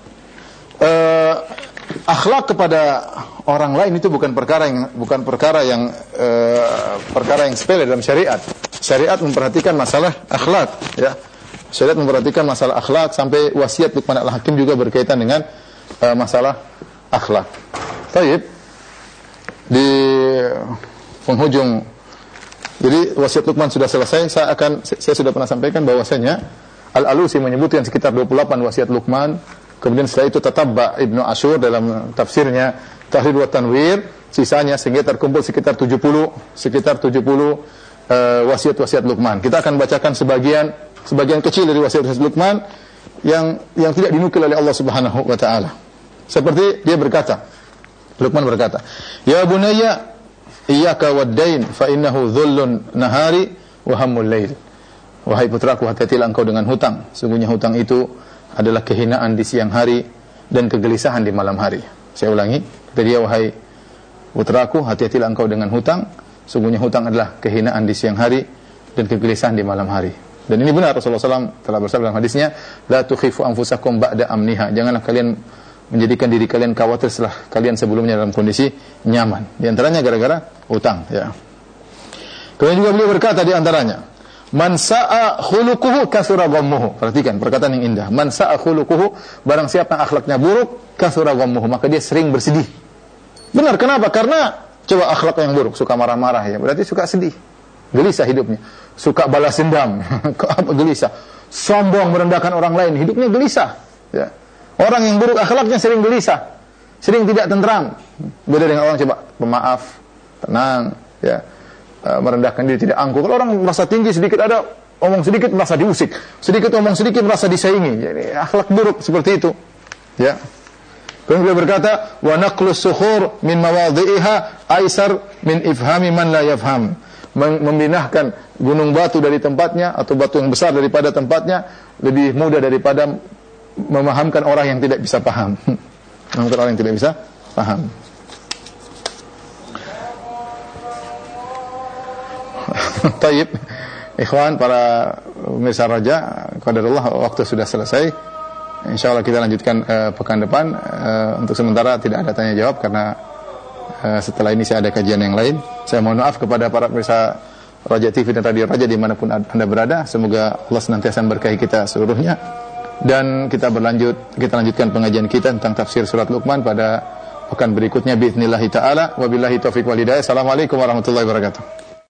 Uh, akhlak kepada orang lain itu bukan perkara yang bukan perkara yang uh, perkara yang sepele dalam syariat. Syariat memperhatikan masalah akhlak, ya. Syariat memperhatikan masalah akhlak sampai wasiat Luqman Al-Hakim juga berkaitan dengan uh, masalah akhlak. Baik. Di penghujung, jadi wasiat Luqman sudah selesai. Saya akan saya sudah pernah sampaikan bahwasanya Al-Alusi menyebutkan sekitar dua puluh delapan wasiat Luqman. Kemudian setelah itu Tatabba Ibnu Ashur dalam tafsirnya Tahrir wa Tanwir, sisanya sehingga terkumpul sekitar tujuh puluh sekitar tujuh puluh uh, wasiat-wasiat Luqman. Kita akan bacakan sebagian sebagian kecil dari wasiat-wasiat Luqman yang yang tidak dinukil oleh Allah Subhanahu wa taala. Seperti dia berkata, Luqman berkata, "Ya bunayya, iyyaka wad-dain fa innahu dhullun nahari wa hammul lail." Wahai putraku, hati-hatilah engkau dengan hutang. Sungguhnya hutang itu adalah kehinaan di siang hari dan kegelisahan di malam hari. Saya ulangi, kata dia, wahai putraku, hati-hatilah engkau dengan hutang. Sungguhnya hutang adalah kehinaan di siang hari dan kegelisahan di malam hari. Dan ini benar, Rasulullah shallallahu alaihi wasallam telah bersabda dalam hadisnya, la tukhifu anfusakum ba'da amniha. Janganlah kalian menjadikan diri kalian khawatir setelah kalian sebelumnya dalam kondisi nyaman. Di antaranya gara-gara hutang. Ya. Kemudian juga beliau berkata di antaranya, man sa'a khuluquhu kasura ghammuhu. Perhatikan perkataan yang indah. Man sa'a khuluquhu, barang siapa yang akhlaknya buruk, kasura ghammuhu, maka dia sering bersedih. Benar, kenapa? Karena coba akhlak yang buruk, suka marah-marah ya, berarti suka sedih. Gelisah hidupnya. Suka balas dendam, gelisah. Sombong, merendahkan orang lain, hidupnya gelisah. Ya. Orang yang buruk akhlaknya sering gelisah, sering tidak tentram. Beda dengan orang coba pemaaf, tenang, ya. Merendahkan diri, tidak angkuh. Kalau orang merasa tinggi, sedikit ada omong sedikit merasa diusik, sedikit omong sedikit merasa disaingi. Jadi akhlak buruk seperti itu. Ya. Kemudian beliau berkata, wa naqlus sukhur min mawadhi'iha aisar min ifhami man la yafham. Memindahkan gunung batu dari tempatnya atau batu yang besar daripada tempatnya lebih mudah daripada memahamkan orang yang tidak bisa paham. Memahamkan orang yang tidak bisa paham. Taib, ikhwan, para pemirsa Raja, qadarullah waktu sudah selesai. Insyaallah kita lanjutkan uh, pekan depan. Uh, untuk sementara tidak ada tanya jawab karena uh, setelah ini saya ada kajian yang lain. Saya mohon maaf kepada para pemirsa Raja T V dan Radio Raja dimanapun Anda berada. Semoga Allah senantiasa memberkahi kita seluruhnya. Dan kita berlanjut, kita lanjutkan pengajian kita tentang tafsir surat Luqman pada pekan berikutnya biidznillah taala. Wabillahi taufiq wal hidayah. Assalamualaikum warahmatullahi wabarakatuh.